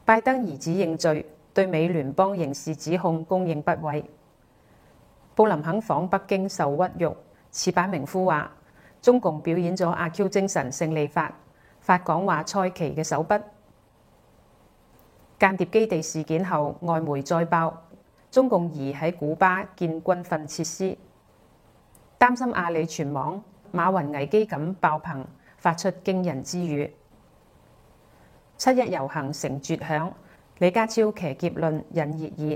拜登兒子認罪，對美聯邦刑事指控供認不諱。布林肯訪北京受屈辱，矢板明夫話中共表演咗阿 Q 精神勝利法，發講話蔡奇嘅手筆。間諜基地事件後，外媒再爆中共擬喺古巴建軍訓設施，擔心阿里全網馬雲危機感爆棚，發出驚人之語。七一遊行成絕響，李家超騎劫論引熱議。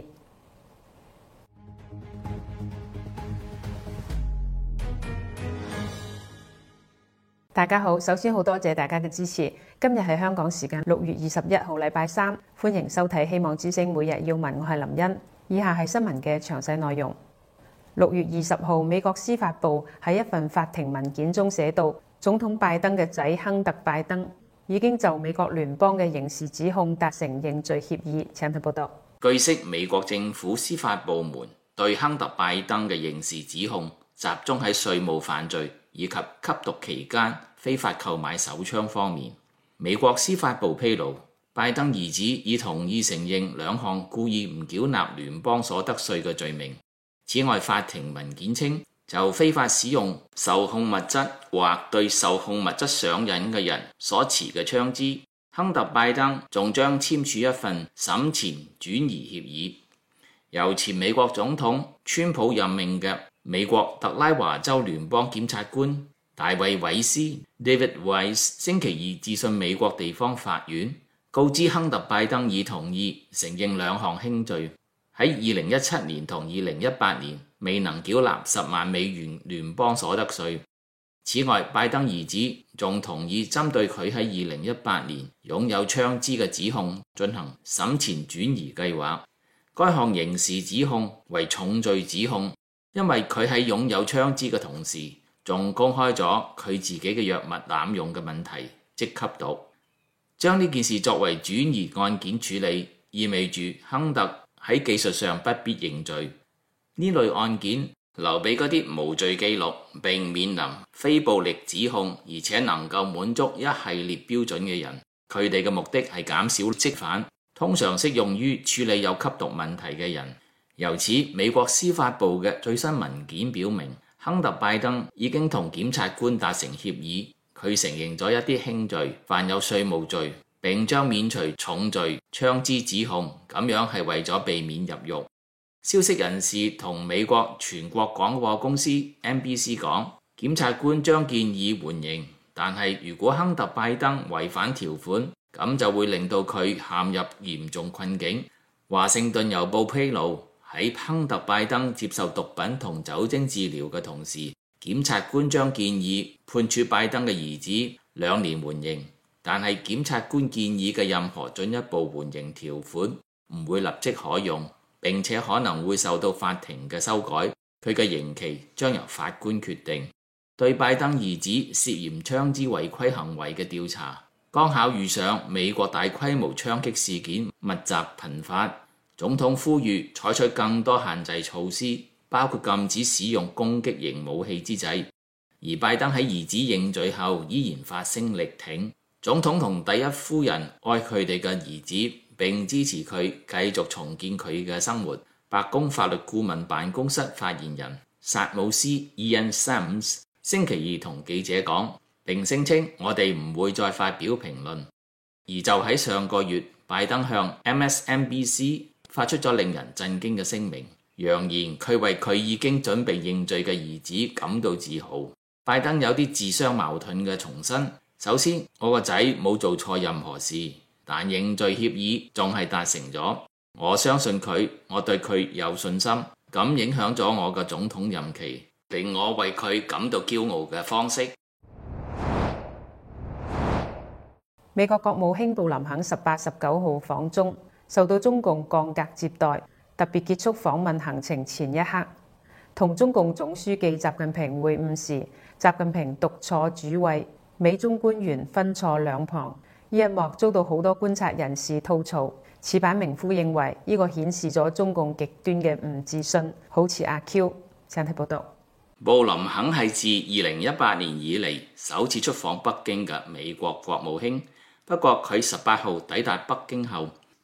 大家好，首先好多謝大家嘅支持。今日係香港時間6月21號禮拜三，歡迎收睇希望之聲每日要聞，我係林茵。以下係新聞嘅詳細內容。6月20號，美國司法部喺一份法庭文件中寫道，總統拜登嘅仔亨特拜登已經就美國聯邦嘅刑事指控達成認罪協議。請睇報道。 據悉，美國政府司法部門對亨特拜登嘅刑事指控集中喺稅務犯罪以及吸毒期間非法購買手槍方面。美國司法部披露，拜登兒子已同意承認兩項故意唔繳納聯邦所得稅嘅罪名。此外，法庭文件稱，就非法使用受控物質或對受控物質上癮嘅人所持嘅槍支，亨特拜登仲將簽署一份審前轉移協議。由前美國總統川普任命嘅美國特拉華州聯邦檢察官大衛韋斯 David Weiss 星期二致信美國地方法院，告知亨特拜登已同意承認兩項輕罪，喺2017年同2018年未能繳納10萬美元聯邦所得稅。此外，拜登兒子仲同意針對佢喺2018年擁有槍支嘅指控進行審前轉移計劃。該項刑事指控為重罪指控，因為佢喺擁有槍支嘅同時，仲公開咗佢自己嘅藥物濫用嘅問題，即吸毒。將呢件事作為轉移案件處理，意味住亨特喺技術上不必認罪。呢類案件留俾嗰啲無罪記錄並面臨非暴力指控，而且能夠滿足一系列標準嘅人。佢哋嘅目的係減少釋犯，通常適用於處理有吸毒問題嘅人。由此，美國司法部嘅最新文件表明，亨特拜登已經同檢察官達成協議，佢承認咗一啲輕罪，犯有稅務罪，並將免除重罪槍支指控，咁樣係為咗避免入獄。消息人士同美國全國廣播公司 NBC 講，檢察官將建議緩刑，但係如果亨特拜登違反條款，咁就會令到佢陷入嚴重困境。華盛頓郵報披露，喺亨特拜登接受毒品同酒精治療嘅同時，檢察官將建議判處拜登嘅兒子2年緩刑，但係檢察官建議嘅任何進一步緩刑條款唔會立即可用，並且可能會受到法庭嘅修改，佢嘅刑期將由法官決定。對拜登兒子涉嫌槍支違規行為嘅調查，剛巧遇上美國大規模槍擊事件密集頻發。總統呼籲採取更多限制措施，包括禁止使用攻擊型武器之際。而拜登喺兒子認罪後依然發聲力挺。總統同第一夫人愛佢哋嘅兒子，並支持佢繼續重建佢嘅生活。白宮法律顧問辦公室發言人薩姆斯 Ian Sams 星期二同記者講，並聲稱我哋唔會再發表評論。而就喺上個月，拜登向 MSNBC 發出咗令人震驚嘅聲明，揚言佢為佢已經準備認罪嘅兒子感到自豪。拜登有啲自相矛盾嘅重申，首先，我個仔冇做錯任何事，但認罪協議仲係達成咗。我相信佢，我對佢有信心，咁影響咗我嘅總統任期，令我為佢感到驕傲嘅方式。 美國國務卿布林肯18、19號訪中，受到中共降格接待，特別結束訪問行程前一刻，同中共總書記習近平會晤時，習近平獨坐主位，美中官員分坐兩旁。呢一幕遭到好多觀察人士吐槽。矢板明夫認為呢個顯示咗中共極端嘅唔自信，好似阿 Q。請睇報道。 布林肯係自2018年以嚟首次出訪北京嘅美國國務卿。不過佢18號抵達北京後，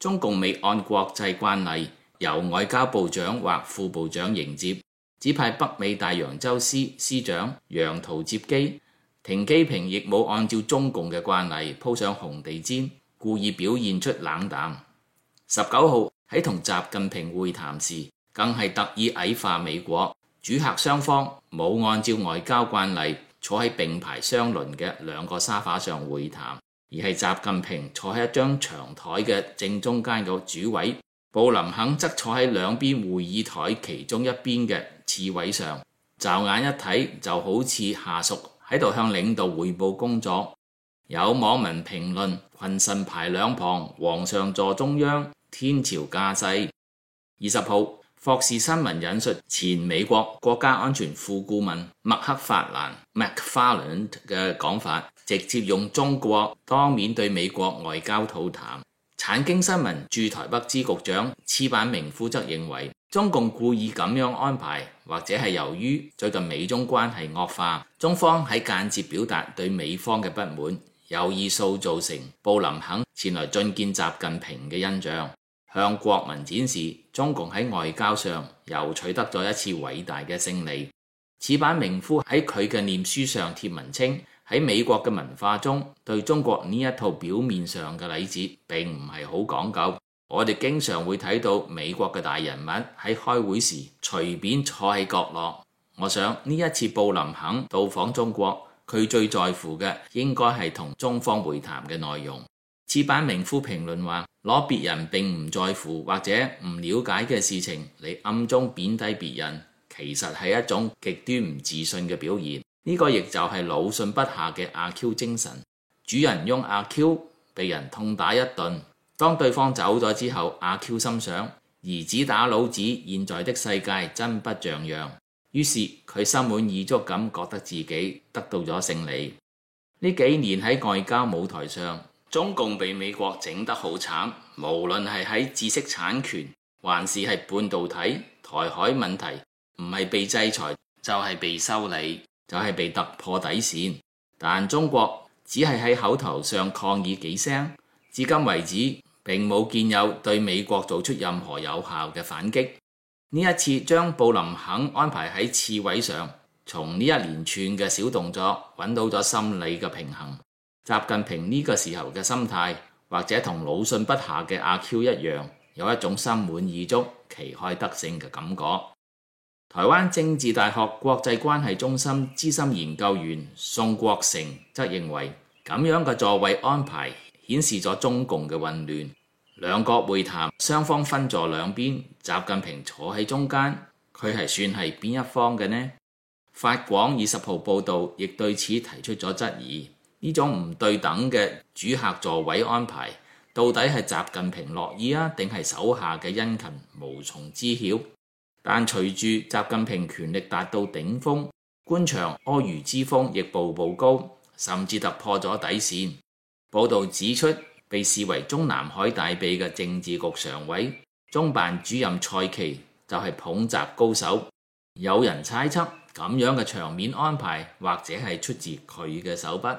中共未按國際慣例由外交部長或副部長迎接，只派北美大洋洲司司長楊濤接機。停機坪亦冇按照中共嘅慣例鋪上紅地毯，故意表現出冷淡。19號喺同習近平會談時，更係特意矮化美國。主客雙方冇按照外交慣例坐喺並排相鄰嘅兩個沙發上會談，而係習近平坐喺一張長台嘅正中間個主位，布林肯則坐喺兩邊會議台其中一邊嘅次位上。驟眼一睇就好似下屬喺度向領導匯報工作。有網民評論：群臣排兩旁，皇上坐中央，天朝架勢。20號，霍士新聞引述前美國國家安全副顧問麥克法蘭 （McFarland） 嘅講法，直接用中國當面對美國外交吐痰。產經新聞駐台北支局長矢板明夫則認為，中共故意咁樣安排，或者係由於最近美中關係惡化，中方喺間接表達對美方嘅不滿，有意塑造成布林肯前來覲見習近平嘅印象，向國民展示中共喺外交上又取得咗一次偉大嘅勝利。矢板明夫喺佢嘅臉書上貼文稱，喺美國嘅文化中，對中國呢一套表面上嘅禮節並唔係好講究。我哋經常會睇到美國嘅大人物喺開會時隨便坐喺角落。我想呢一次布林肯到訪中國，佢最在乎嘅應該係同中方會談嘅內容。矢板明夫評論話，攞別人並唔在乎或者唔了解嘅事情嚟暗中貶低別人，其實係一種極端唔自信嘅表現。呢個亦就係魯迅筆下嘅阿 Q 精神。主人翁阿 Q 被人痛打一頓，當對方走咗之後，阿 Q 心想，兒子打老子，現在的世界真不像樣。於是佢心滿意足咁覺得自己得到咗勝利。呢幾年喺外交舞台上，中共被美國整得好慘，無論係喺知識產權，還是係半導體、台海問題，唔係被制裁，就係被修理，就係被突破底線。但中國只係喺口頭上抗議幾聲，至今為止並冇見有對美國做出任何有效嘅反擊。呢一次將布林肯安排喺次位上，從呢一連串嘅小動作揾到咗心理嘅平衡。習近平呢個時候嘅心態，或者同魯迅筆下嘅阿 Q 一樣，有一種心滿意足、旗開得勝嘅感覺。台灣政治大學國際關係中心資深研究員宋國成則認為，咁樣嘅座位安排顯示咗中共嘅混亂。兩國會談，雙方分坐兩邊，習近平坐喺中間，佢係算係邊一方嘅呢？法廣20號報導亦對此提出咗質疑，呢種唔對等嘅主客座位安排，到底係習近平樂意啊，定係手下嘅殷勤無從知曉？但隨住習近平權力達到頂峰，官場阿諛之風亦步步高，甚至突破咗底線。報導指出，被視為中南海大秘嘅政治局常委、中辦主任蔡奇就係捧習高手。有人猜測，咁樣嘅場面安排或者係出自佢嘅手筆。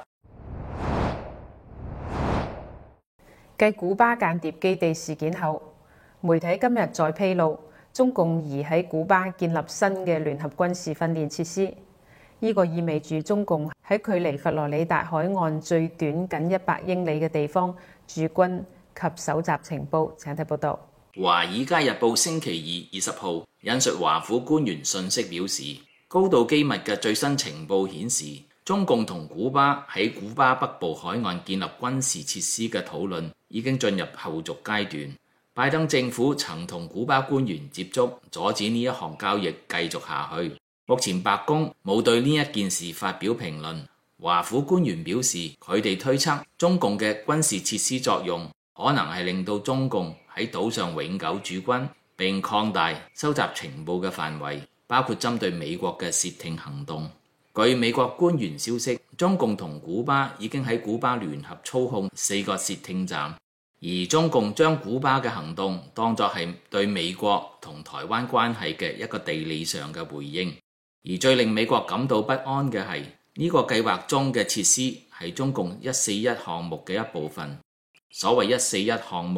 繼古巴間諜基地事件後，媒體今日再披露，中共擬喺古巴建立新嘅聯合軍事訓練設施。呢個意味住中共喺距離佛羅里達海岸最短僅100英里嘅地方駐軍及搜集情報。請睇報道。 《華爾街日報》星期二20號引述華府官員信息表示，高度機密嘅最新情報顯示，中共同古巴喺古巴北部海岸建立軍事設施嘅討論已經進入後續階段。拜登政府曾同古巴官員接觸，阻止呢一項交易繼續下去。目前白宮冇對呢一件事發表評論。華府官員表示，佢哋推測中共嘅軍事設施作用可能係令到中共喺島上永久駐軍，並擴大收集情報嘅範圍，包括針對美國嘅竊聽行動。據美國官員消息，中共同古巴已經喺古巴聯合操控4個竊聽站，而中共將古巴嘅行動當作係對美國同台灣關係嘅一個地理上嘅回應。而最令美國感到不安嘅係，呢個計劃中嘅設施係中共141項目嘅一部分。所謂141項目，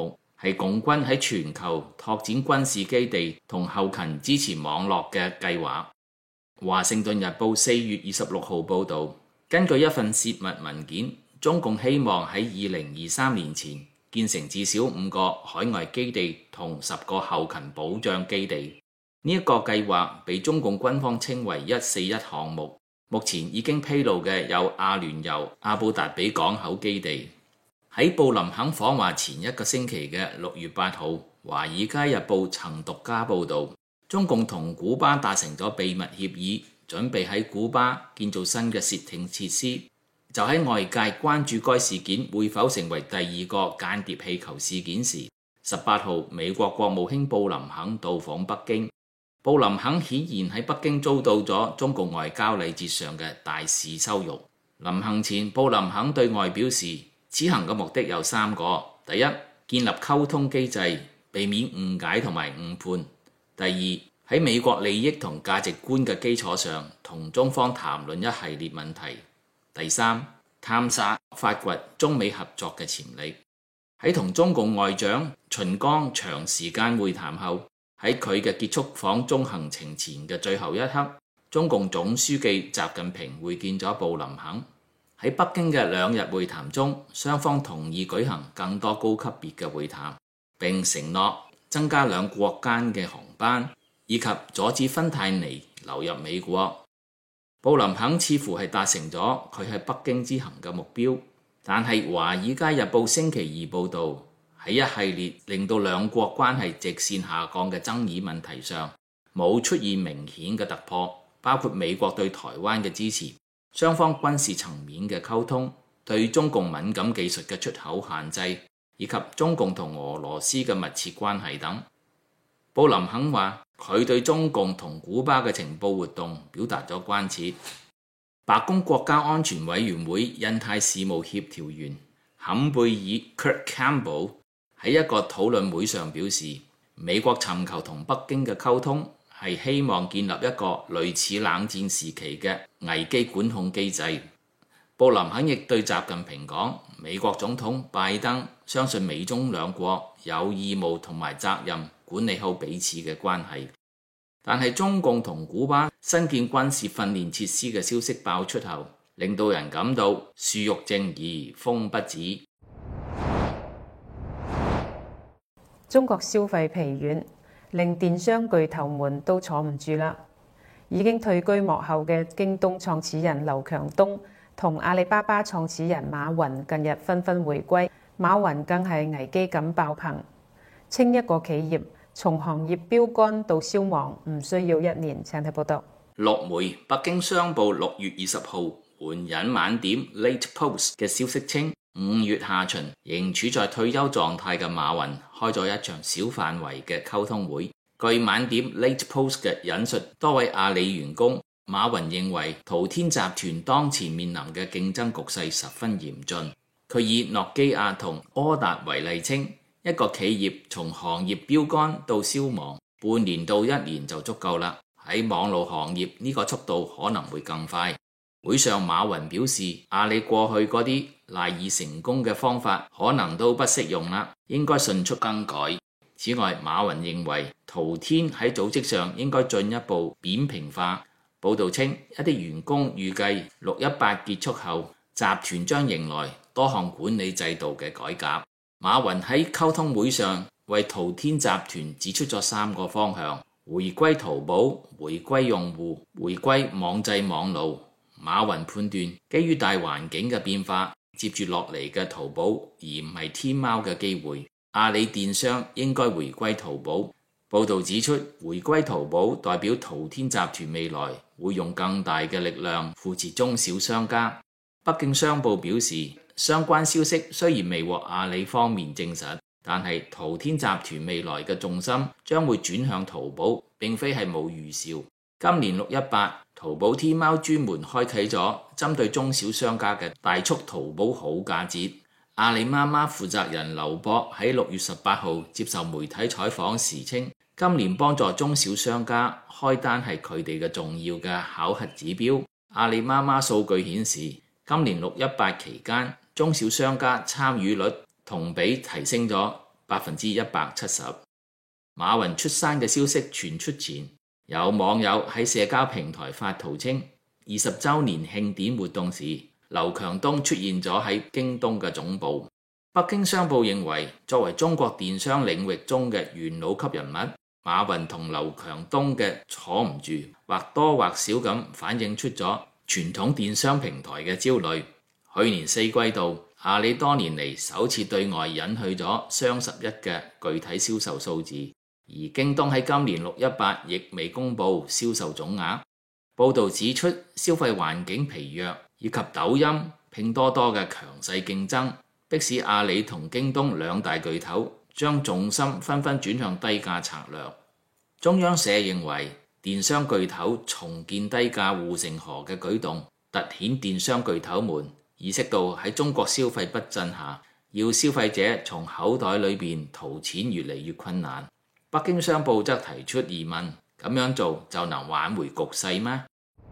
係共軍喺全球拓展軍事基地同後勤支持網絡嘅計劃。華盛頓日報4月26號報導，根據一份泄密文件，中共希望喺2023年前建成至少5個海外基地同10個後勤保障基地。呢一個計劃被中共軍方稱為141項目，目前已經披露嘅有阿聯酋阿布達比港口基地。喺布林肯訪華前一個星期嘅6月8號，《華爾街日報》曾獨家報導，中共同古巴達成咗秘密協議，準備喺古巴建造新嘅竊聽設施。就喺外界關注該事件會否成為第2個間諜氣球事件時，18號美國國務卿布林肯到訪北京。布林肯顯然喺北京遭到咗中共外交禮節上嘅大肆羞辱。臨行前，布林肯對外表示，此行嘅目的有3個：第一，建立溝通機制，避免誤解同埋誤判；第二，喺美國利益同價值觀嘅基礎上，同中方談論一系列問題；第三，探索發掘中美合作嘅潛力。喺同中共外長秦剛長時間會談後，喺佢嘅結束訪中行程前嘅最後一刻，中共總書記習近平會見咗布林肯。喺北京嘅2日會談中，雙方同意舉行更多高級別嘅會談，並承諾增加兩國間嘅航班，以及阻止芬太尼流入美國。布林肯似乎係達成咗佢喺北京之行嘅目標，但係《華爾街日報》星期二報導，喺一系列令到兩國關係直線下降嘅爭議問題上，冇出現明顯嘅突破，包括美國對台灣嘅支持、雙方軍事層面嘅溝通、對中共敏感技術嘅出口限制，以及中共同俄羅斯嘅密切關係等。布林肯話，佢對中共同古巴嘅情報活動表達咗關切。白宮國家安全委員會印太事務協調員坎貝爾 Kurt Campbell 喺一個討論會上表示，美國尋求同北京嘅溝通係希望建立一個類似冷戰時期嘅危機管控機制。布林肯亦對習近平講，美國總統拜登相信美中兩國有義務同埋責任管理好彼此嘅關係。但係中共同古巴新建軍事訓練設施嘅消息爆出後，令到人感到樹欲靜而風不止。 中國消費疲軟，令電商巨頭們都坐唔住啦。已經退居幕後嘅京東創始人劉強東同阿里巴巴創始人馬雲近日紛紛回歸，馬雲更係危機感爆棚，稱一個企業從行業標杆到消亡唔需要1年。請睇報道。 陸媒北京商報6月20號援引晚點 Late Post 嘅消息稱，5月下旬仍處在退休狀態嘅馬雲開咗一場小範圍嘅溝通會。據晚點 Late Post 嘅引述多位阿里員工，馬雲認為淘天集團當前面臨嘅競爭局勢十分嚴峻。佢以諾基亞同柯達為例稱，一個企業從行業標杆到消亡，半年到1年就足夠啦。喺網絡行業呢個速度可能會更快。會上馬雲表示，阿里過去嗰啲賴以成功嘅方法可能都不適用啦，應該迅速更改。此外，馬雲認為淘天喺組織上應該進一步扁平化。報導稱，一啲員工預計618結束後，集團將迎來多項管理制度嘅改革。馬雲喺溝通會上為淘天集團指出咗3個方向：回歸淘寶、回歸用戶、回歸網際網路。馬雲判斷，基於大環境嘅變化，接住落嚟嘅淘寶而唔係天貓嘅機會，阿里電商應該回歸淘寶。報導指出，回歸淘寶代表淘天集團未來會用更大嘅力量扶持中小商家。北京商報表示，相關消息雖然未獲阿里方面證實，但係淘天集團未來嘅重心將會轉向淘寶，並非係冇預兆。今年618，淘寶天貓專門開啟咗針對中小商家嘅大促淘寶好價節。阿里媽媽負責人劉博喺6月18號接受媒體採訪時稱，今年幫助中小商家開單係佢哋嘅重要嘅考核指標。阿里媽媽數據顯示，今年618期間，中小商家參與率同比提升咗 170%。馬雲出山嘅消息傳出前，有網友喺社交平台發圖稱，20週年慶典活動時，劉強東出現咗喺京東嘅總部。北京商報認為，作為中國電商領域中嘅元老級人物，馬雲同劉強東嘅坐唔住，或多或少咁反映出咗傳統電商平台嘅焦慮。去年4季度，阿里多年嚟首次對外隱去咗雙11嘅具體銷售數字，而京東喺今年618亦未公布銷售總額。報導指出，消費環境疲弱以及抖音、拼多多嘅強勢競爭，迫使阿里同京東兩大巨頭將重心紛紛轉向低價策略。中央社認為，電商巨頭重建低價護城河嘅舉動，凸顯電商巨頭們意識到喺中國消費不振下，要消費者從口袋裏邊掏錢越嚟越困難。北京商報則提出疑問：咁樣做就能挽回局勢嗎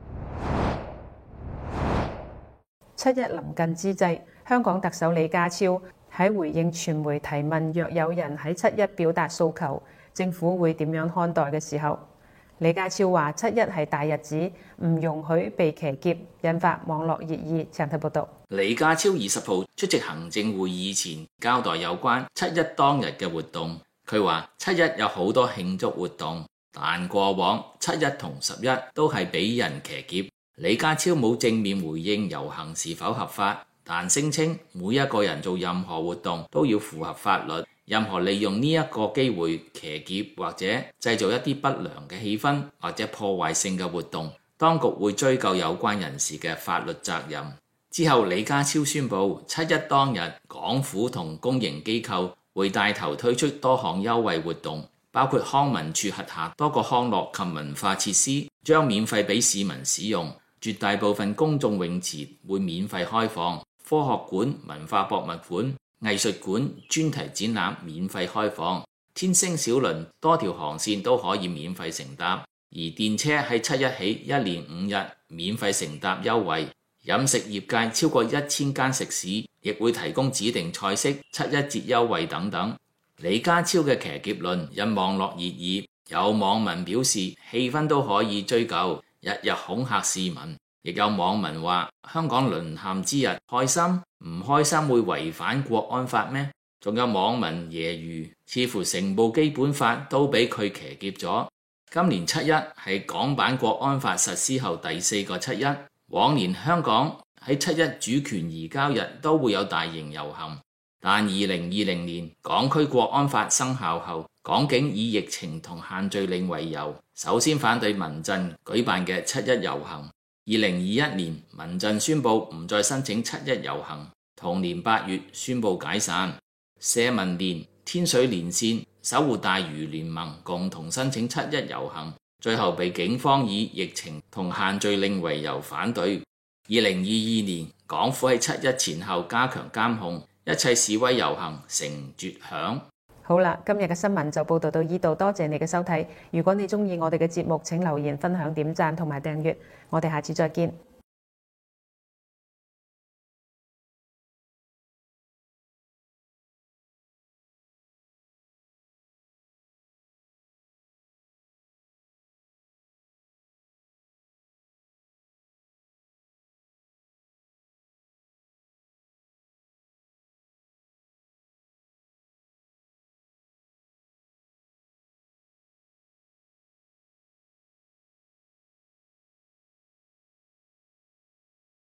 ？7·1臨近之際，香港特首李家超喺回應傳媒提問，若有人喺7·1表達訴求，政府會點樣看待嘅時候，李家超話7·1係大日子，唔容許被騎劫，引發網絡熱議。請睇報道。 李家超20號出席行政會議前交代有關7·1當日嘅活動，佢話7·1有好多慶祝活動，但過往7·1同11都係俾人騎劫。李家超冇正面回應遊行是否合法，但聲稱每一個人做任何活動都要符合法律，任何利用呢一個機會騎劫或者製造一啲不良嘅氣氛或者破壞性嘅活動，當局會追究有關人士嘅法律責任。之後李家超宣布7·1當日，港府同公營機構會帶頭推出多項優惠活動，包括康文署轄下多個康樂及文化設施將免費俾市民使用，絕大部分公眾泳池會免費開放，科學館、文化博物館、藝術館專題展覽免費開放，天星小輪多條航線都可以免費乘搭，而電車喺7·1起1連5日免費乘搭優惠。飲食業界超過1000間食肆亦會提供指定菜式7·1折優惠等等。李家超嘅騎劫論引網絡熱議，有網民表示氣氛都可以追究，日日恐嚇市民。亦有網民話香港淪陷之日開心？唔開心會違反國安法咩？仲有網民揶揄，似乎成部基本法都俾佢騎劫咗。今年7·1係港版國安法實施後第4個7·1。往年香港喺7·1主權移交日都會有大型遊行，但2020年港區國安法生效後，港警以疫情同限聚令為由，首先反對民陣舉辦嘅7·1遊行。2021年民陣宣布唔再申請7·1遊行，同年8月宣布解散。社民連、天水連線、守護大嶼聯盟共同申請7·1遊行，最後被警方以疫情同限聚令為由反對。2022年港府喺7·1前後加強監控，一切示威遊行成絕響。 好啦，今日嘅新聞就報道到呢度，多謝你嘅收睇。如果你鍾意我哋嘅節目，請留言、分享、點讚同埋訂閱。我哋下次再見。